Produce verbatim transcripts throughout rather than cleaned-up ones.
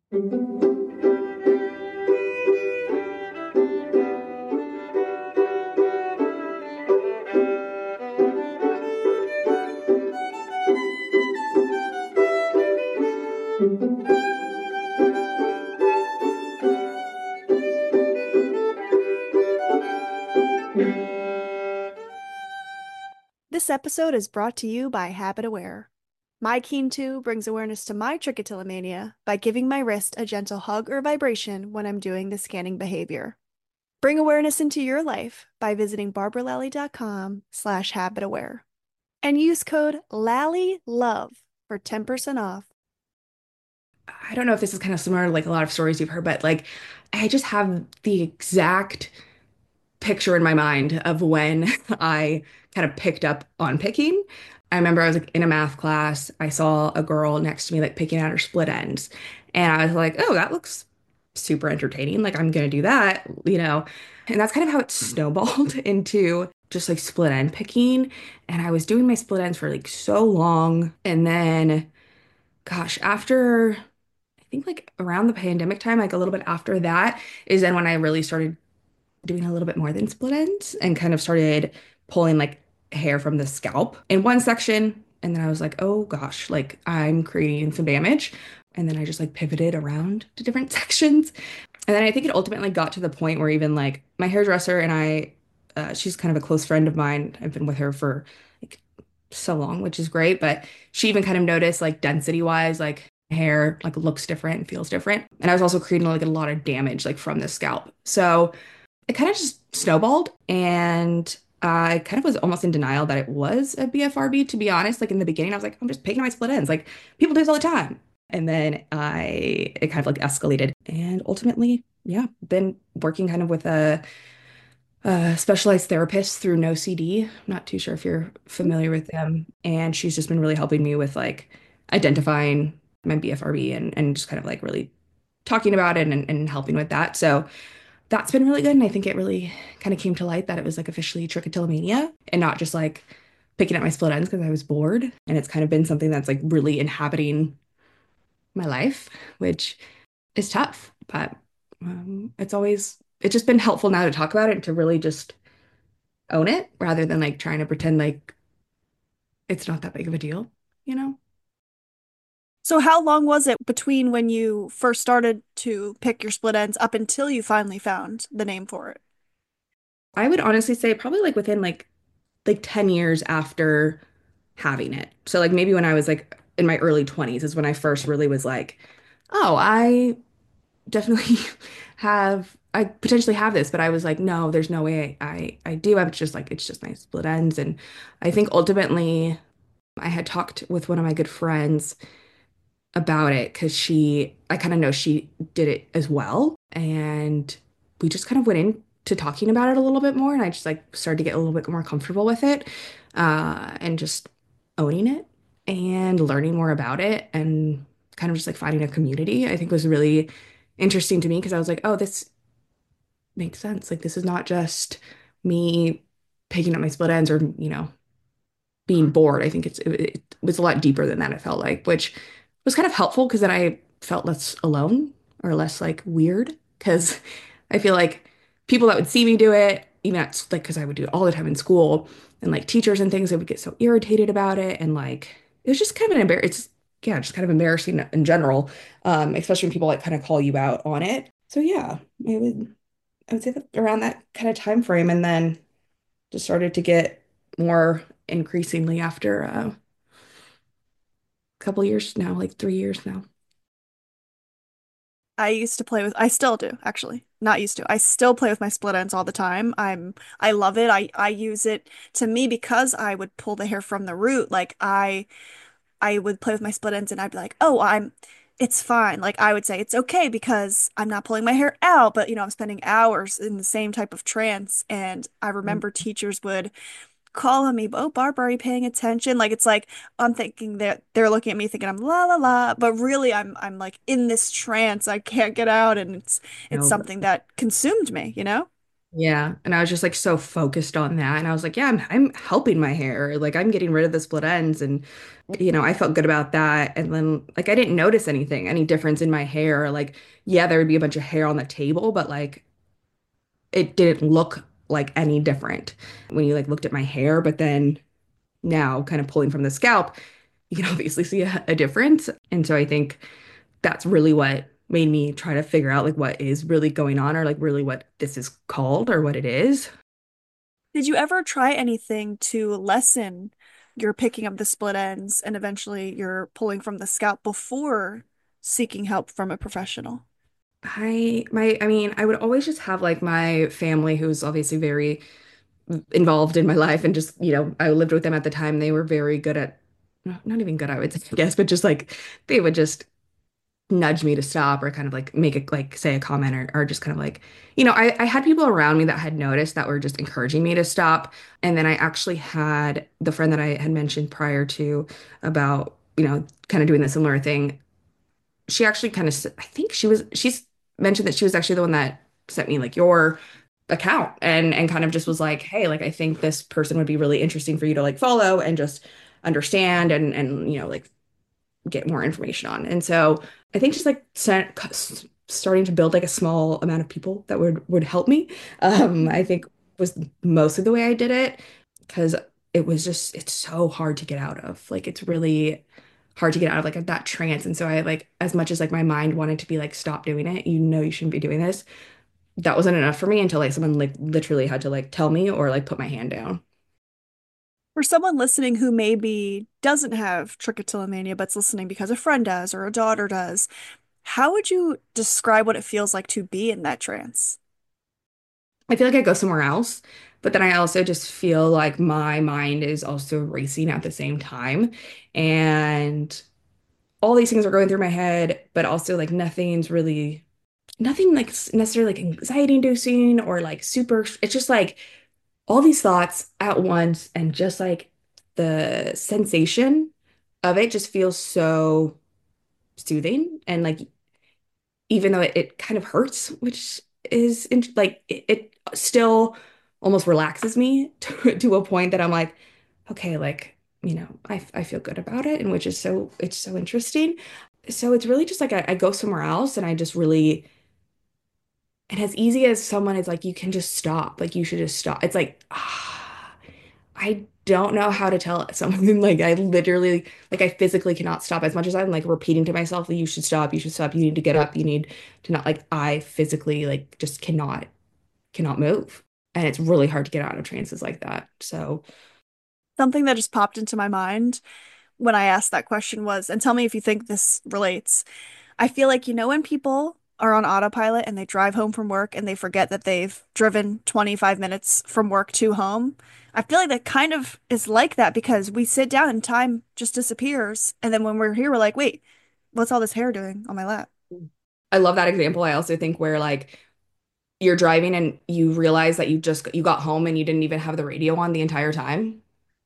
This episode is brought to you by Habit Aware. My Keen two brings awareness to my trichotillomania by giving my wrist a gentle hug or vibration when I'm doing the scanning behavior. Bring awareness into your life by visiting barbaralally.com slash habitaware and use code LALLYLOVE for ten percent off. I don't know if this is kind of similar to like a lot of stories you've heard, but like I just have the exact picture in my mind of when I kind of picked up on picking. I remember I was like in a math class. I saw a girl next to me like picking out her split ends. And I was like, oh, that looks super entertaining. Like I'm gonna do that, you know. And that's kind of how it snowballed into just like split end picking. And I was doing my split ends for like so long. And then, gosh, after I think like around the pandemic time, like a little bit after that, is then when I really started doing a little bit more than split ends and kind of started pulling like hair from the scalp in one section. And then I was like, oh gosh, like I'm creating some damage. And then I just like pivoted around to different sections. And then I think it ultimately got to the point where even like my hairdresser and I, uh, she's kind of a close friend of mine. I've been with her for like so long, which is great. But she even kind of noticed like density wise, like hair like looks different and feels different. And I was also creating like a lot of damage like from the scalp. So it kind of just snowballed and I kind of was almost in denial that it was a B F R B, to be honest. Like in the beginning, I was like, I'm just picking my split ends. Like people do this all the time. And then I, it kind of like escalated. And ultimately, yeah, been working kind of with a, a specialized therapist through No C D. I'm not too sure if you're familiar with them. And she's just been really helping me with like identifying my B F R B and, and just kind of like really talking about it and, and helping with that. So, that's been really good. And I think it really kind of came to light that it was like officially trichotillomania and not just like picking at my split ends because I was bored. And it's kind of been something that's like really inhabiting my life, which is tough. But um, it's always, it's just been helpful now to talk about it and to really just own it rather than like trying to pretend like it's not that big of a deal, you know? So, how long was it between when you first started to pick your split ends up until you finally found the name for it? I would honestly say probably like within like like ten years after having it. So like maybe when I was like in my early twenties is when I first really was like, oh, I definitely have I potentially have this, but I was like, no, there's no way I I do. I was just like it's just my split ends. And I think ultimately I had talked with one of my good friends about it because she I kind of know she did it as well. And we just kind of went into talking about it a little bit more and I just like started to get a little bit more comfortable with it uh and just owning it and learning more about it and kind of just like finding a community I think was really interesting to me because I was like, oh, this makes sense. Like this is not just me picking up my split ends or, you know, being bored. I think it's it, it was a lot deeper than that, it felt like, which was kind of helpful because then I felt less alone or less like weird because I feel like people that would see me do it, even at like because I would do it all the time in school and like teachers and things, they would get so irritated about it and like it was just kind of an embar it's yeah, just kind of embarrassing in general, um, especially when people like kind of call you out on it. So yeah, I would I would say that around that kind of time frame and then just started to get more increasingly after uh, a couple years now, like three years now. I used to play with, I still do, actually. Not used to. I still play with my split ends all the time. I'm, I love it. I, I use it to me because I would pull the hair from the root. Like I, I would play with my split ends and I'd be like, oh, I'm, it's fine. Like I would say it's okay because I'm not pulling my hair out, but you know, I'm spending hours in the same type of trance. And I remember teachers would calling me, oh, Barbara, are you paying attention? Like it's like I'm thinking that they're looking at me thinking I'm la la la, but really I'm I'm like in this trance. I can't get out and it's it's No, something that consumed me, you know? Yeah. And I was just like so focused on that. And I was like, yeah, I'm I'm helping my hair. Like I'm getting rid of the split ends. And you know, I felt good about that. And then like I didn't notice anything, any difference in my hair. Like, yeah, there would be a bunch of hair on the table, but like it didn't look like any different when you like looked at my hair. But then now kind of pulling from the scalp, you can obviously see a, a difference. And so I think that's really what made me try to figure out like what is really going on or like really what this is called or what it is. Did you ever try anything to lessen your picking of the split ends and eventually your pulling from the scalp before seeking help from a professional? I my I mean, I would always just have like my family who's obviously very involved in my life and just, you know, I lived with them at the time. They were very good at no, not even good, I would say, I guess, but just like they would just nudge me to stop or kind of like make it like say a comment or, or just kind of like, you know, I, I had people around me that had noticed that were just encouraging me to stop. And then I actually had the friend that I had mentioned prior to about, you know, kind of doing the similar thing. She actually kind of, I think she was, she's mentioned that she was actually the one that sent me like your account and and kind of just was like, hey, like I think this person would be really interesting for you to like follow and just understand and and you know like get more information on. And so I think just like start, starting to build like a small amount of people that would would help me, um, I think was mostly the way I did it because it was just it's so hard to get out of. Like it's really hard to get out of like that trance. And so I like as much as like my mind wanted to be like stop doing it, you know you shouldn't be doing this. That wasn't enough for me until like someone like literally had to like tell me or like put my hand down. For someone listening who maybe doesn't have trichotillomania but's listening because a friend does or a daughter does, how would you describe what it feels like to be in that trance? I feel like I go somewhere else, but then I also just feel like my mind is also racing at the same time. And all these things are going through my head, but also like nothing's really, nothing like necessarily like anxiety inducing or like super, it's just like all these thoughts at once. And just like the sensation of it just feels so soothing. And like, even though it, it kind of hurts, which is in, like it, it still almost relaxes me to, to a point that I'm like, okay, like, you know, I, I feel good about it, and which is so it's so interesting. So it's really just like I, I go somewhere else and I just really and as easy as someone is like, you can just stop, like you should just stop. It's like, ah, I don't know how to tell someone like I literally like I physically cannot stop as much as I'm like repeating to myself that you should stop, you should stop, you need to get up, you need to not like I physically like just cannot cannot move. And it's really hard to get out of trances like that. So Something that just popped into my mind when I asked that question was, and tell me if you think this relates. I feel like, you know, when people are on autopilot and they drive home from work and they forget that they've driven twenty-five minutes from work to home, I feel like that kind of is like that because we sit down and time just disappears. And then when we're here, we're like, wait, what's all this hair doing on my lap? I love that example. I also think where like you're driving and you realize that you just you got home and you didn't even have the radio on the entire time.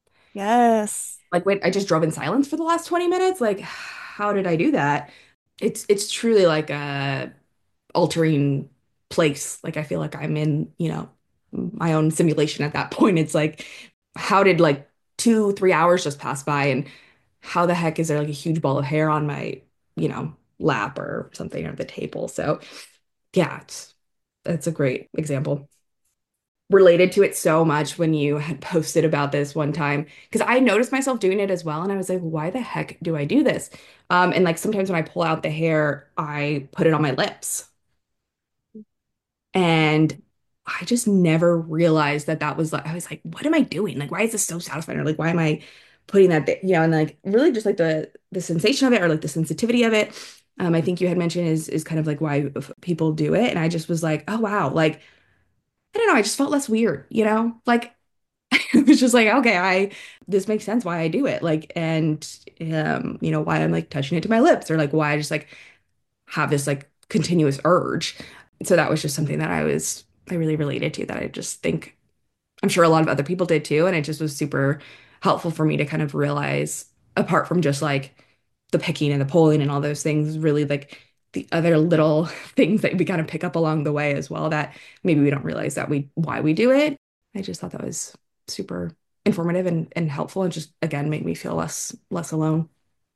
Yes. Like, wait, I just drove in silence for the last twenty minutes? Like, how did I do that? It's it's truly like a altering place. Like I feel like I'm in, you know, my own simulation at that point. It's like, how did like two, three hours just pass by and how the heck is there like a huge ball of hair on my, you know, lap or something or the table? So yeah, it's that's a great example. Related to it so much when you had posted about this one time because I noticed myself doing it as well and I was like why the heck do I do this um and like sometimes when I pull out the hair I put it on my lips and I just never realized that that was like I was like what am I doing like why is this so satisfying or like why am I putting that there? You know and like really just like the the sensation of it or like the sensitivity of it um I think you had mentioned is is kind of like why people do it and I just was like oh wow like I don't know I just felt less weird you know like it was just like, okay, I this makes sense why I do it. Like, and um, you know, why I'm like touching it to my lips or like why I just like have this like continuous urge. So that was just something that I was I really related to that I just think I'm sure a lot of other people did too. And it just was super helpful for me to kind of realize apart from just like the picking and the pulling and all those things, really like the other little things that we kind of pick up along the way as well that maybe we don't realize that we why we do it. I just thought that was super informative and, and helpful and just again made me feel less less alone.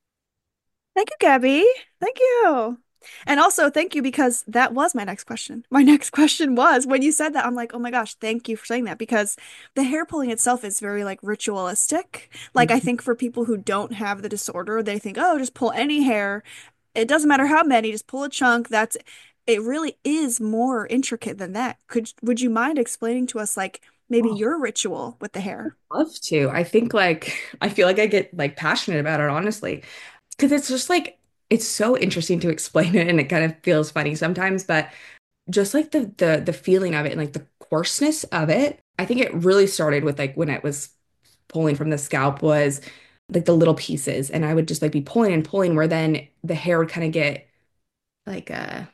Thank you, Gabby. Thank you. And also, thank you because that was my next question. My next question was when you said that, I'm like, oh my gosh, thank you for saying that because the hair pulling itself is very like ritualistic. Like, I think for people who don't have the disorder, they think, oh, just pull any hair. It doesn't matter how many, just pull a chunk. That's it really is more intricate than that. Could would you mind explaining to us like maybe Oh, your ritual with the hair? love to. I think like I feel like I get like passionate about it honestly because it's just like it's so interesting to explain it and it kind of feels funny sometimes, but just like the the the feeling of it and like the coarseness of it. I think it really started with like when it was pulling from the scalp was like the little pieces and I would just like be pulling and pulling where then the hair would kind of get like uh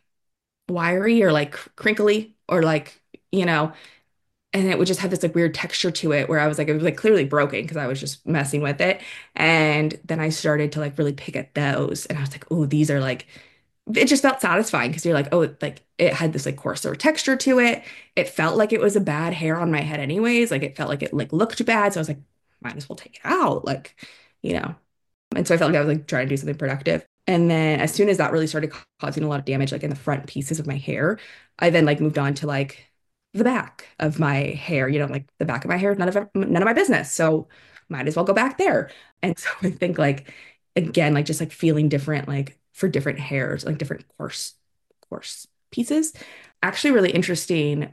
wiry or like crinkly or like you know and it would just have this like weird texture to it where I was like it was like clearly broken because I was just messing with it and then I started to like really pick at those and I was like oh these are like it just felt satisfying because you're like, oh, it, like it had this like coarser texture to it. It felt like it was a bad hair on my head anyways. Like it felt like it like looked bad. So I was like, might as well take it out. Like, you know. And so I felt like I was like trying to do something productive. And then as soon as that really started ca- causing a lot of damage, like in the front pieces of my hair, I then like moved on to like the back of my hair, you know, like the back of my hair, none of it, none of my business. So might as well go back there. And so I think like again, like just like feeling different, like for different hairs, like different coarse, coarse pieces. Actually, really interesting.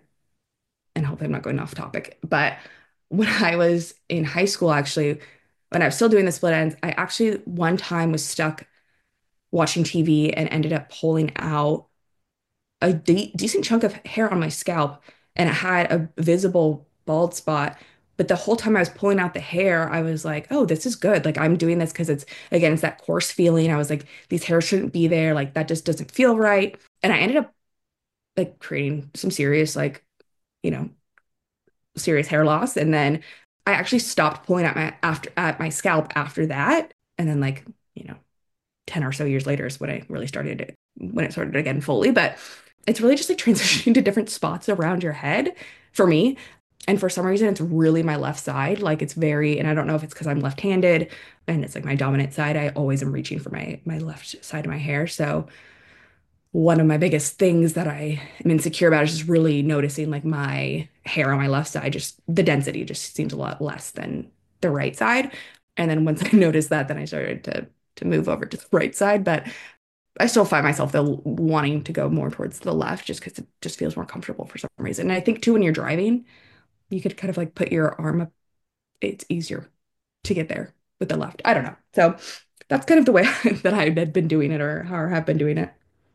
And hopefully I'm not going off topic, but when I was in high school, actually, when I was still doing the split ends, I actually one time was stuck watching T V and ended up pulling out a de decent chunk of hair on my scalp, and it had a visible bald spot. But the whole time I was pulling out the hair, I was like, oh, this is good. Like, I'm doing this because it's, again, it's that coarse feeling. I was like, these hairs shouldn't be there. Like, that just doesn't feel right. And I ended up like creating some serious, like, you know, serious hair loss. And then I actually stopped pulling at my after at my scalp after that. And then like, you know, ten or so years later is when I really started it, when it started again fully. But it's really just like transitioning to different spots around your head for me. And for some reason, it's really my left side. Like it's very, and I don't know if it's because I'm left-handed and it's like my dominant side. I always am reaching for my my left side of my hair. So one of my biggest things that I am insecure about is just really noticing like my hair on my left side, just the density just seems a lot less than the right side. And then once I noticed that, then I started to to move over to the right side. But I still find myself though wanting to go more towards the left just because it just feels more comfortable for some reason. And I think too when you're driving, you could kind of like put your arm up. It's easier to get there with the left. I don't know. So that's kind of the way that I had been doing it or how I have been doing it.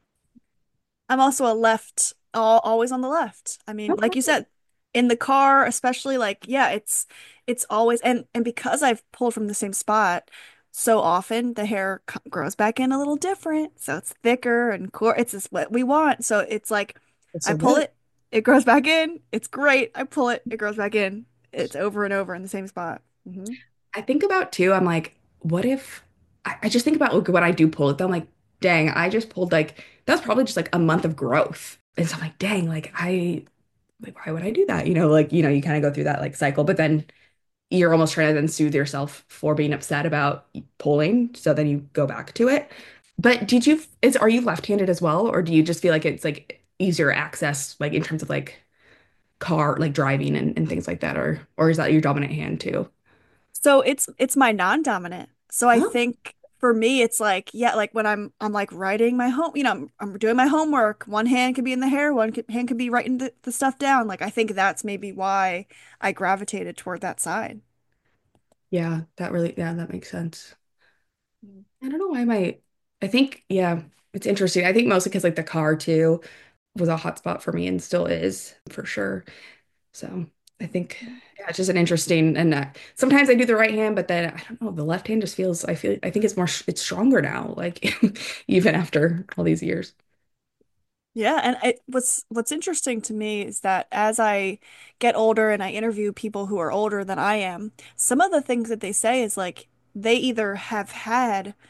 I'm also a left, all, always on the left. I mean, like you Okay. said, in the car, especially like, yeah, it's it's always and and because I've pulled from the same spot so often, the hair co- grows back in a little different, so it's thicker and core. It's just what we want. So it's like It's I so pull good. it, it grows back in. It's great. I pull it, it grows back in. It's over and over in the same spot. Hmm. I think about too, I'm like, what if I, I just think about like, when I do pull it, I'm like, dang, I just pulled like that's probably just like a month of growth. And so I'm like, dang, like I like why would I do that? You know, like, you know, you kind of go through that like cycle, but then you're almost trying to then soothe yourself for being upset about pulling. So then you go back to it. But did you is are you left-handed as well, or do you just feel like it's like easier access, like in terms of like car, like driving and, and things like that, or or is that your dominant hand too? So it's it's my non-dominant. So I Oh, think for me it's like yeah, like when I'm I'm like writing my home, you know, I'm, I'm doing my homework. One hand could be in the hair, one could, hand could be writing the, the stuff down. Like I think that's maybe why I gravitated toward that side. yeah, that really, yeah, that makes sense. Mm. I don't know why my, I think, yeah, it's interesting. I think mostly because like the car too was a hot spot for me and still is for sure. So I think, yeah, it's just an interesting, and uh, sometimes I do the right hand, but then I don't know, the left hand just feels, I feel, I think it's more, it's stronger now, like even after all these years. Yeah, and it, what's what's interesting to me is that as I get older and I interview people who are older than I am, some of the things that they say is like they either have had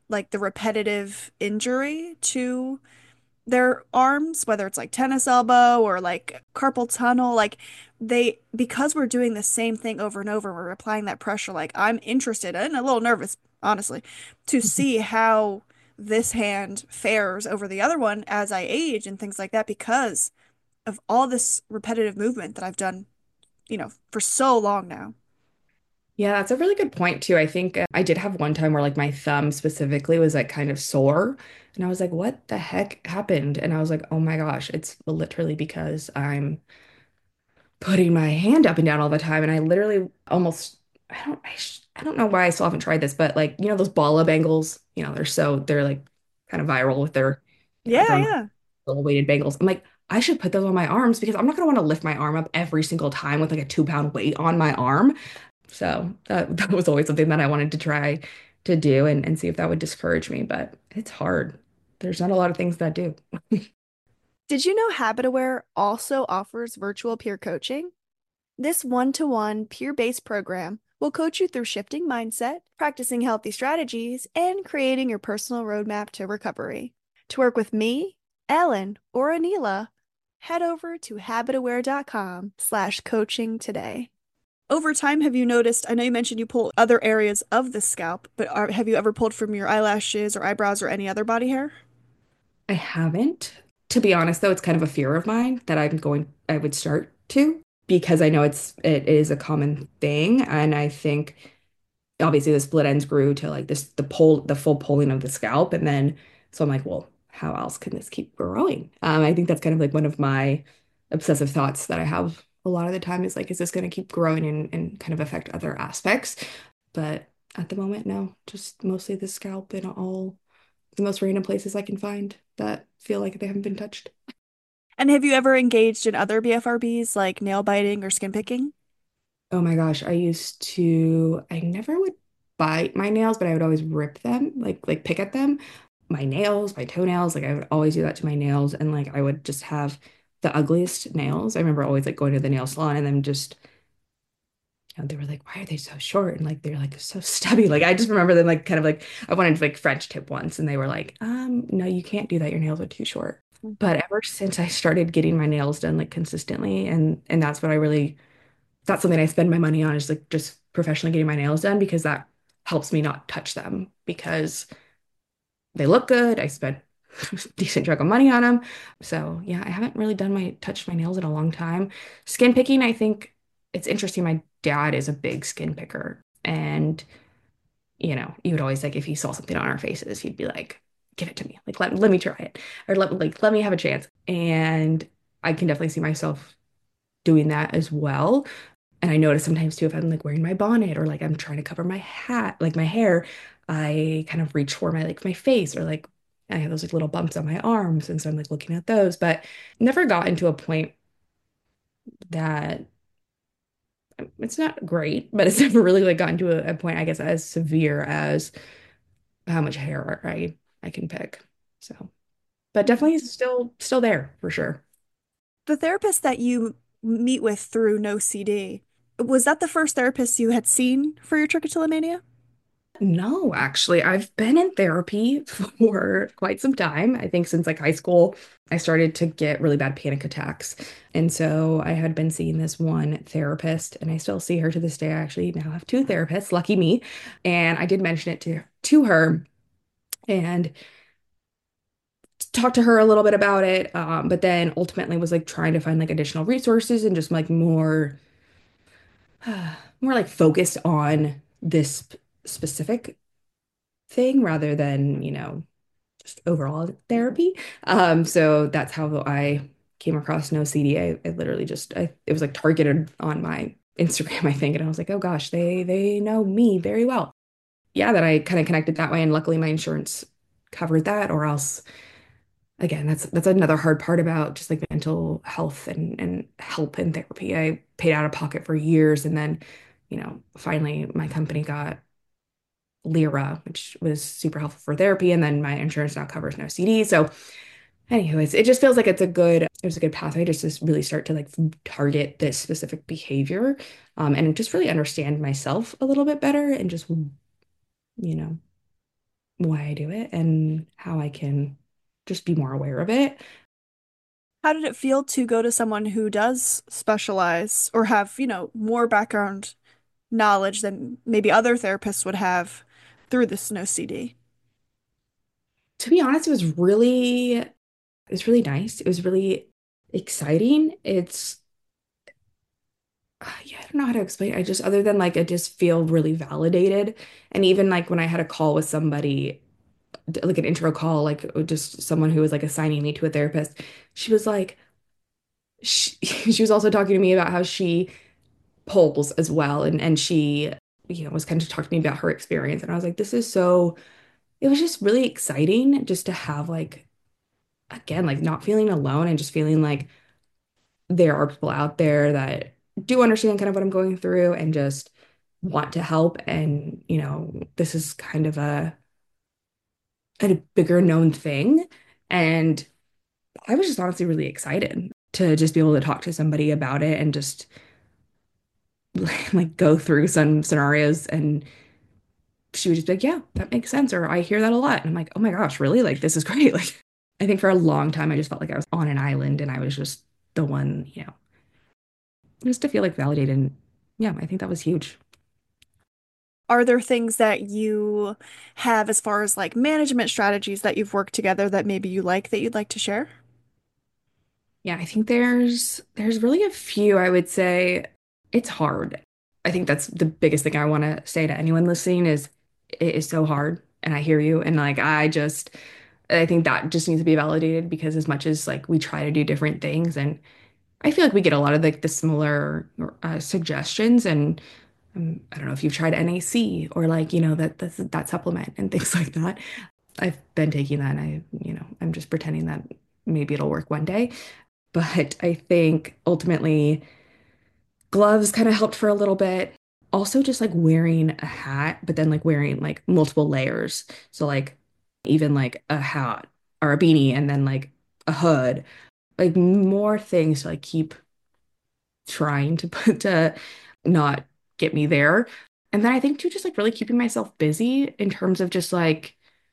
like the repetitive injury to their arms, whether it's like tennis elbow or like carpal tunnel, like they, because we're doing the same thing over and over, we're applying that pressure. Like I'm interested and a little nervous, honestly, to see how this hand fares over the other one as I age and things like that because of all this repetitive movement that I've done, you know, for so long now. Yeah, that's a really good point too. I think uh, I did have one time where like my thumb specifically was like kind of sore, and I was like, "What the heck happened?" And I was like, "Oh my gosh, it's literally because I'm putting my hand up and down all the time." And I literally almost I don't I, sh I don't know why I still haven't tried this, but like you know those Bala bangles, you know, they're so they're like kind of viral with their, you know, Yeah, they're yeah. little weighted bangles. I'm like, I should put those on my arms because I'm not gonna want to lift my arm up every single time with like a two pound weight on my arm. So that, that was always something that I wanted to try to do and, and see if that would discourage me, but it's hard. There's not a lot of things that do. Did you know HabitAware also offers virtual peer coaching? This one-to-one peer-based program will coach you through shifting mindset, practicing healthy strategies, and creating your personal roadmap to recovery. To work with me, Ellen, or Anila, head over to habitaware.com slash coaching today. Over time, have you noticed? I know you mentioned you pull other areas of the scalp, but are, have you ever pulled from your eyelashes or eyebrows or any other body hair? I haven't. To be honest, though, it's kind of a fear of mine that I'm going, I would start to because I know it's it is a common thing, and I think obviously the split ends grew to like this the pole the full pulling of the scalp, and then so I'm like, well, how else can this keep growing? Um, I think that's kind of like one of my obsessive thoughts that I have a lot of the time is like, is this going to keep growing and, and kind of affect other aspects? But at the moment, no, just mostly the scalp and all the most random places I can find that feel like they haven't been touched. And have you ever engaged in other B F R Bs like nail biting or skin picking? Oh my gosh, I used to, I never would bite my nails, but I would always rip them, like like pick at them. My nails, my toenails, like I would always do that to my nails, and like I would just have the ugliest nails. I remember always like going to the nail salon and then just, you know, they were like, why are they so short? And like they're like so stubby. Like I just remember them like kind of like I wanted to like French tip once, and they were like, um, no, you can't do that. Your nails are too short. But ever since I started getting my nails done like consistently, and and that's what I really that's something I spend my money on is like just professionally getting my nails done because that helps me not touch them because they look good. I spent a decent chunk of money on them. So yeah, I haven't really done my touched my nails in a long time. Skin picking, I think it's interesting. My dad is a big skin picker. And, you know, he would always like if he saw something on our faces, he'd be like, give it to me. Like let, let me try it. Or let like let me have a chance. And I can definitely see myself doing that as well. And I notice sometimes too, if I'm like wearing my bonnet or like I'm trying to cover my hat, like my hair, I kind of reach for my like my face or like I have those like little bumps on my arms. And so I'm like looking at those, but never got into a point that it's not great, but it's never really like gotten to a, a point, I guess, as severe as how much hair I I can pick. So, but definitely still still there for sure. The therapist that you meet with through No C D, was that the first therapist you had seen for your trichotillomania? No, actually, I've been in therapy for quite some time. I think since like high school, I started to get really bad panic attacks. And so I had been seeing this one therapist, and I still see her to this day. I actually now have two therapists, lucky me. And I did mention it to to her and talked to her a little bit about it. Um, but then ultimately was like trying to find like additional resources and just like more more like focused on this specific thing rather than, you know, just overall therapy. Um, so that's how I came across No C D. I, I literally just I, it was like targeted on my Instagram, I think, and I was like, oh gosh, they they know me very well. Yeah, that I kind of connected that way, and luckily my insurance covered that, or else again, that's that's another hard part about just like mental health and and help and therapy. I paid out of pocket for years, and then, you know, finally my company got Lyra, which was super helpful for therapy, and then my insurance now covers No C D. So, anyways, it just feels like it's a good it was a good pathway just to really start to like target this specific behavior, um, and just really understand myself a little bit better, and just you know why I do it and how I can just be more aware of it. How did it feel to go to someone who does specialize or have, you know, more background knowledge than maybe other therapists would have through the snow C D? To be honest, it was really, it was really nice. It was really exciting. It's, uh, yeah, I don't know how to explain it. I just, other than like, I just feel really validated. And even like when I had a call with somebody, like an intro call, like just someone who was like assigning me to a therapist, she was like, she, she was also talking to me about how she polls as well. And, and she, you know, was kind of talking to me about her experience. And I was like, this is so, it was just really exciting just to have like, again, like not feeling alone and just feeling like there are people out there that do understand kind of what I'm going through and just want to help. And, you know, this is kind of a, a bigger known thing. And I was just honestly really excited to just be able to talk to somebody about it and just like go through some scenarios and she would just be like, yeah, that makes sense. Or I hear that a lot. And I'm like, oh my gosh, really? Like, this is great. Like, I think for a long time, I just felt like I was on an island and I was just the one, you know, just to feel like validated. And yeah, I think that was huge. Are there things that you have as far as like management strategies that you've worked together that maybe you like that you'd like to share? Yeah, I think there's there's really a few I would say it's hard. I think that's the biggest thing I want to say to anyone listening is it is so hard and I hear you and like I just I think that just needs to be validated because as much as like we try to do different things and I feel like we get a lot of like the similar uh, suggestions and um, I don't know if you've tried N A C or like you know that that that supplement and things like that. I've been taking that and I you know I'm just pretending that maybe it'll work one day. But I think ultimately gloves kind of helped for a little bit. Also, just like wearing a hat, but then like wearing like multiple layers. So, like, even like a hat or a beanie and then like a hood, like more things to like keep trying to put to not get me there. And then I think too, just like really keeping myself busy in terms of just like,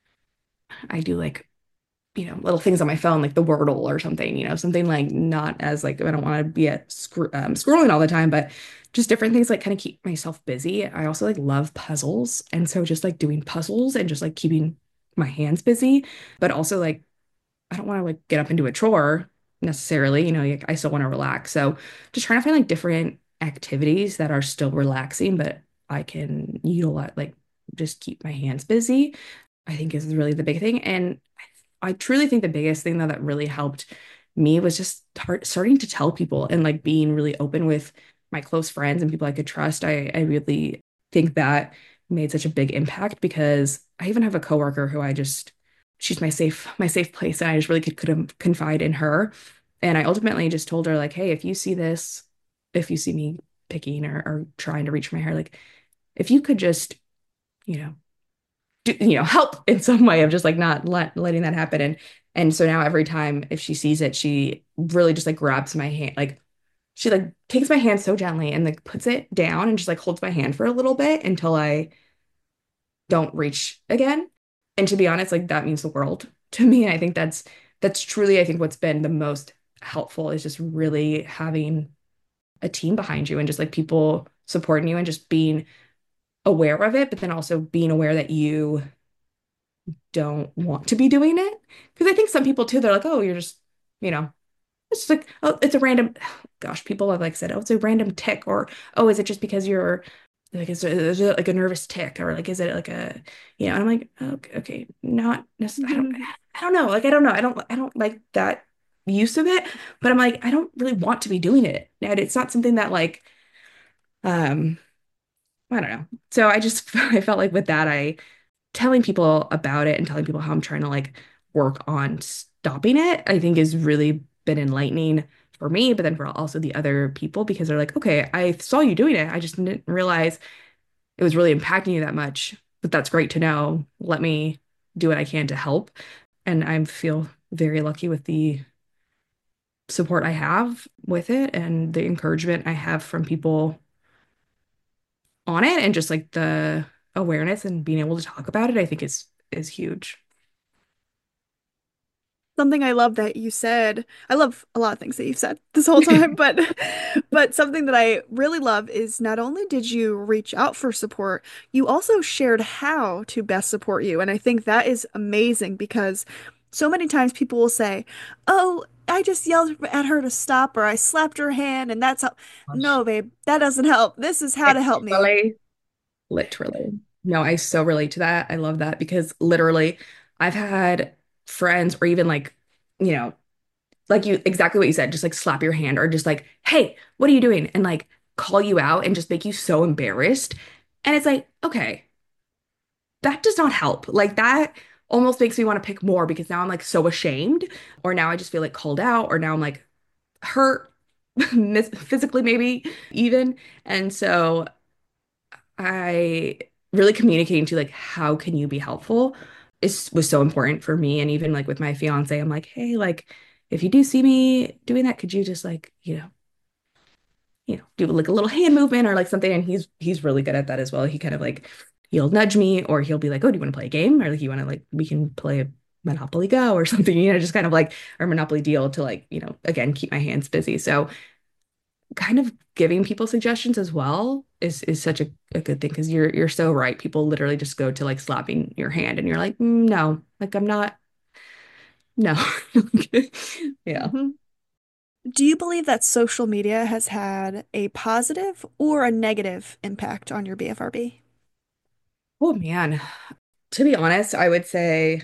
I do like you know, little things on my phone, like the Wordle or something, you know, something like not as like I don't want to be at scr um, scrolling all the time, but just different things like kind of keep myself busy. I also like love puzzles. And so just like doing puzzles and just like keeping my hands busy, but also like I don't want to like get up and do a chore necessarily, you know, like, I still want to relax. So just trying to find like different activities that are still relaxing, but I can utilize like just keep my hands busy, I think is really the big thing. And I truly think the biggest thing though that really helped me was just tar starting to tell people and like being really open with my close friends and people I could trust. I I really think that made such a big impact because I even have a coworker who I just she's my safe my safe place and I just really could could confide in her. And I ultimately just told her like, hey, if you see this, if you see me picking or, or trying to reach for my hair, like if you could just, you know, do, you know, help in some way of just like not let letting that happen. And and so now every time if she sees it, she really just like grabs my hand, like she like takes my hand so gently and like puts it down and just like holds my hand for a little bit until I don't reach again. And to be honest, like that means the world to me. And I think that's that's truly, I think, what's been the most helpful is just really having a team behind you and just like people supporting you and just being aware of it, but then also being aware that you don't want to be doing it. Because I think some people too, they're like, oh, you're just, you know, it's just like, oh, it's a random, gosh, people have like said, oh, it's a random tick, or oh, is it just because you're like, is it, is it like a nervous tick, or like, is it like a, you know, and I'm like, okay, okay, not necessarily, I don't, I don't know, like, I don't know, I don't, I don't like that use of it, but I'm like, I don't really want to be doing it, and it's not something that like, um, I don't know. So I just, I felt like with that, I telling people about it and telling people how I'm trying to like work on stopping it, I think has really been enlightening for me, but then for also the other people because they're like, okay, I saw you doing it. I just didn't realize it was really impacting you that much. But that's great to know. Let me do what I can to help. And I feel very lucky with the support I have with it and the encouragement I have from people on it and just like the awareness and being able to talk about it, I think is is huge. Something I love that you said, I love a lot of things that you've said this whole time, but but something that I really love is not only did you reach out for support, you also shared how to best support you. And I think that is amazing because so many times people will say, "Oh, I just yelled at her to stop or I slapped her hand and that's how." Gosh. No, babe, that doesn't help. This is how to help me. Literally, literally. No, I so relate to that. I love that because literally I've had friends or even like, you know, like you exactly what you said, just like slap your hand or just like, hey, what are you doing? And like call you out and just make you so embarrassed. And it's like, okay, that does not help. Like that almost makes me want to pick more because now I'm like so ashamed, or now I just feel like called out, or now I'm like hurt mis- physically, maybe even. And so I really communicating to like how can you be helpful is was so important for me. And even like with my fiance, I'm like, hey, like if you do see me doing that, could you just like, you know, you know, do like a little hand movement or like something? And he's he's really good at that as well. He kind of like he'll nudge me or he'll be like, oh, do you want to play a game? Or like you want to like we can play a Monopoly Go or something, you know, just kind of like or Monopoly Deal to like, you know, again, keep my hands busy. So kind of giving people suggestions as well is is such a, a good thing because you're you're so right. People literally just go to like slapping your hand and you're like, "Mm, no, like I'm not, no." Yeah. Mhm. Do you believe that social media has had a positive or a negative impact on your B F R B? Oh man. To be honest, I would say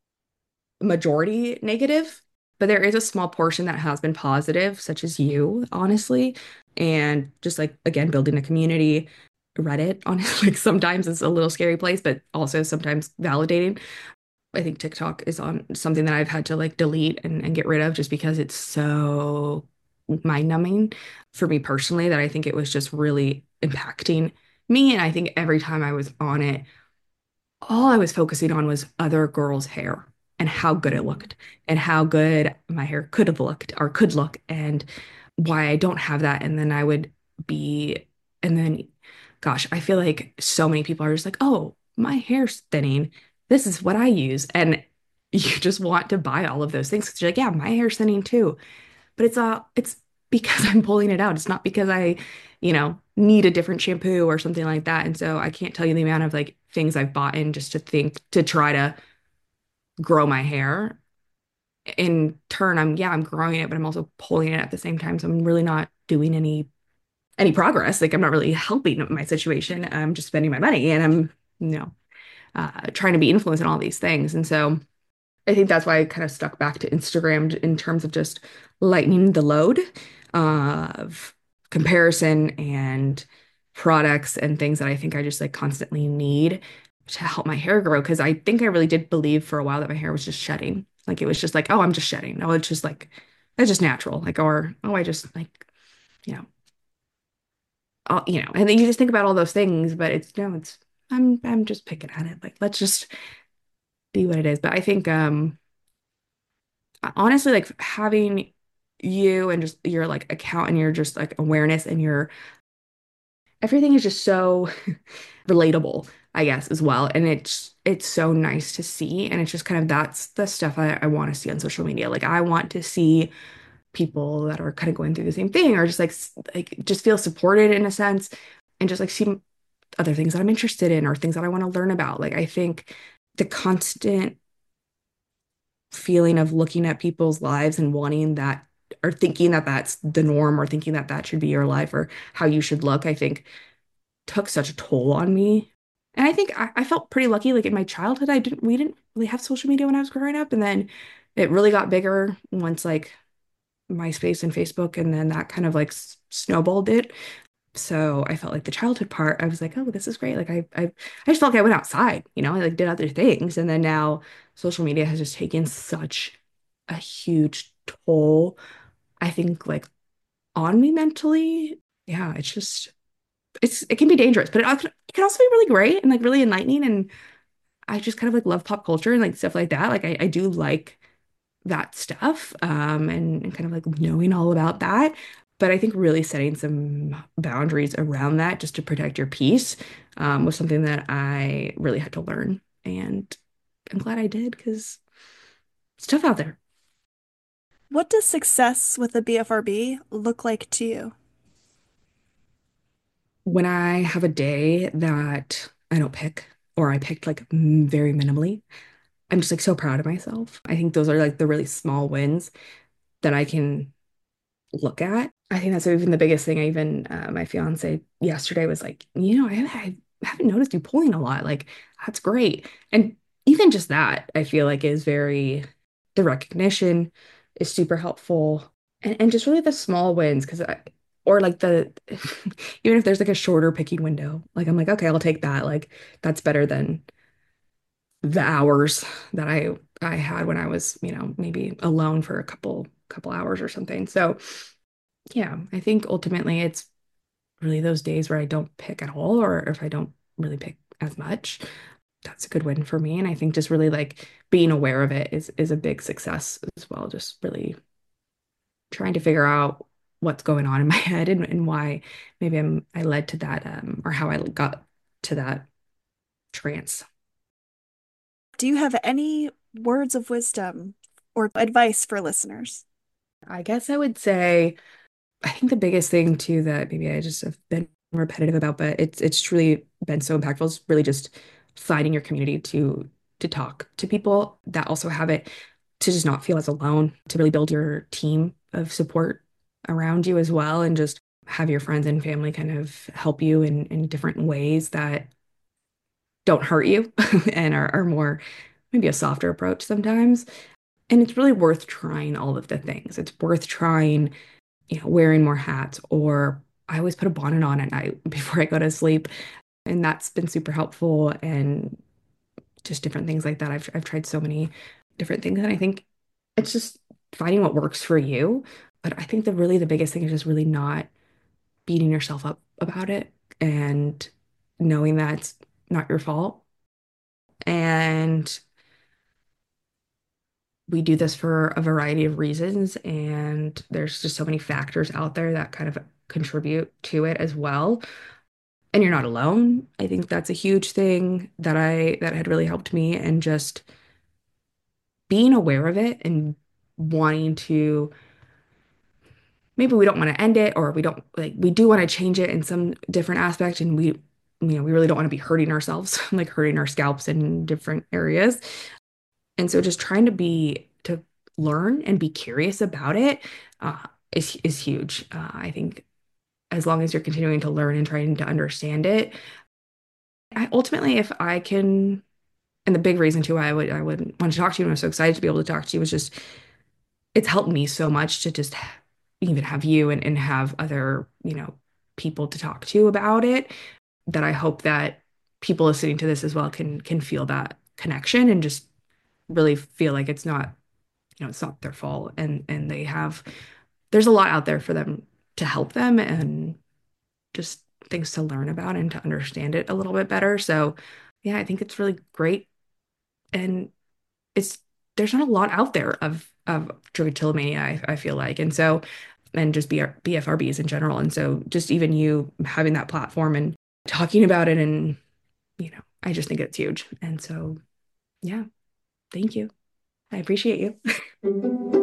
majority negative, but there is a small portion that has been positive, such as you, honestly. And just like again, building a community. Reddit, honestly, like sometimes it's a little scary place, but also sometimes validating. I think TikTok is on something that I've had to like delete and, and get rid of just because it's so mind-numbing for me personally that I think it was just really impacting me. And I think every time I was on it, all I was focusing on was other girls' hair and how good it Mm. looked and how good my hair could have looked or could look and why I don't have that. And then I would be, and then, gosh, I feel like so many people are just like, oh, my hair's thinning. This is what I use. And you just want to buy all of those things because you're like, yeah, my hair's thinning too. But it's uh it's because I'm pulling it out. It's not because I, you know, need a different shampoo or something like that. And so I can't tell you the amount of like things I've bought in just to think to try to grow my hair. In turn, I'm yeah, I'm growing it, but I'm also pulling it at the same time. So I'm really not doing any any progress. Like I'm not really helping my situation. I'm just spending my money and I'm, you know, uh, trying to be influenced in all these things. And so I think that's why I kind of stuck back to Instagram in terms of just lightening the load of comparison and products and things that I think I just like constantly need to help my hair grow. Because I think I really did believe for a while that my hair was just shedding. Like it was just like, oh, I'm just shedding. No, it's just like, it's just natural. Like, or, oh, I just like, you know, all, you know, and then you just think about all those things, but it's no, it's, I'm, I'm just picking at it. Like, let's just be what it is. But I think, um, honestly, like having you and just your like account and your just like awareness and your everything is just so relatable, I guess, as well. And it's it's so nice to see. And it's just kind of that's the stuff I, I want to see on social media. Like I want to see people that are kind of going through the same thing or just like s- like just feel supported in a sense and just like see other things that I'm interested in or things that I want to learn about. Like I think the constant feeling of looking at people's lives and wanting that or thinking that that's the norm or thinking that that should be your life or how you should look, I think took such a toll on me. And I think I, I felt pretty lucky. Like in my childhood, I didn't, we didn't really have social media when I was growing up. And then it really got bigger once like MySpace and Facebook, and then that kind of like s- snowballed it. So I felt like the childhood part, I was like, oh, this is great. Like I, I, I just felt like I went outside, you know, I like did other things. And then now social media has just taken such a huge toll, I think, like on me mentally. Yeah, it's just, it's, it can be dangerous, but it, al- it can also be really great and like really enlightening. And I just kind of like love pop culture and like stuff like that. Like I, I do like that stuff um, and, and kind of like knowing all about that. But I think really setting some boundaries around that just to protect your peace um, was something that I really had to learn. And I'm glad I did because it's tough out there. What does success with a B F R B look like to you? When I have a day that I don't pick or I picked like m- very minimally, I'm just like so proud of myself. I think those are like the really small wins that I can look at. I think that's even the biggest thing. I even uh, my fiance yesterday was like, you know, I, I haven't noticed you pulling a lot. Like, that's great. And even just that, I feel like is very, the recognition is super helpful. And, and just really the small wins, because I, or like the, even if there's like a shorter picking window, like I'm like, okay, I'll take that. Like, that's better than the hours that I I had when I was, you know, maybe alone for a couple couple hours or something. So yeah, I think ultimately it's really those days where I don't pick at all, or if I don't really pick as much, that's a good win for me. And I think just really like being aware of it is is a big success as well. Just really trying to figure out what's going on in my head and, and why maybe I'm I led to that um or how I got to that trance. Do you have any words of wisdom or advice for listeners? I guess I would say I think the biggest thing too that maybe I just have been repetitive about, but it's it's truly been so impactful is really just finding your community to to talk to people that also have it, to just not feel as alone, to really build your team of support around you as well, and just have your friends and family kind of help you in in different ways that don't hurt you and are, are more maybe a softer approach sometimes. And it's really worth trying all of the things. It's worth trying, you know, wearing more hats, or I always put a bonnet on at night before I go to sleep. And that's been super helpful, and just different things like that. I've I've tried so many different things, and I think it's just finding what works for you. But I think the really the biggest thing is just really not beating yourself up about it, and knowing that it's not your fault. And we do this for a variety of reasons, and there's just so many factors out there that kind of contribute to it as well. And you're not alone. I think that's a huge thing that I that had really helped me, and just being aware of it and wanting to, maybe we don't want to end it, or we don't like we do want to change it in some different aspect, and we, you know, we really don't want to be hurting ourselves, like hurting our scalps in different areas. And so just trying to be to learn and be curious about it uh, is is huge. Uh, I think as long as you're continuing to learn and trying to understand it, I ultimately, if I can, and the big reason too why I would I would want to talk to you and I'm so excited to be able to talk to you was just it's helped me so much to just even have you and, and have other, you know, people to talk to about it, that I hope that people listening to this as well can can feel that connection and just really feel like it's not, you know, it's not their fault, and and they have, there's a lot out there for them to help them, and just things to learn about and to understand it a little bit better. So yeah, I think it's really great, and it's there's not a lot out there of of trichotillomania, I, I feel like, and so and just B R, B F R Bs in general, and so just even you having that platform and talking about it, and you know, I just think it's huge, and so yeah, thank you. I appreciate you.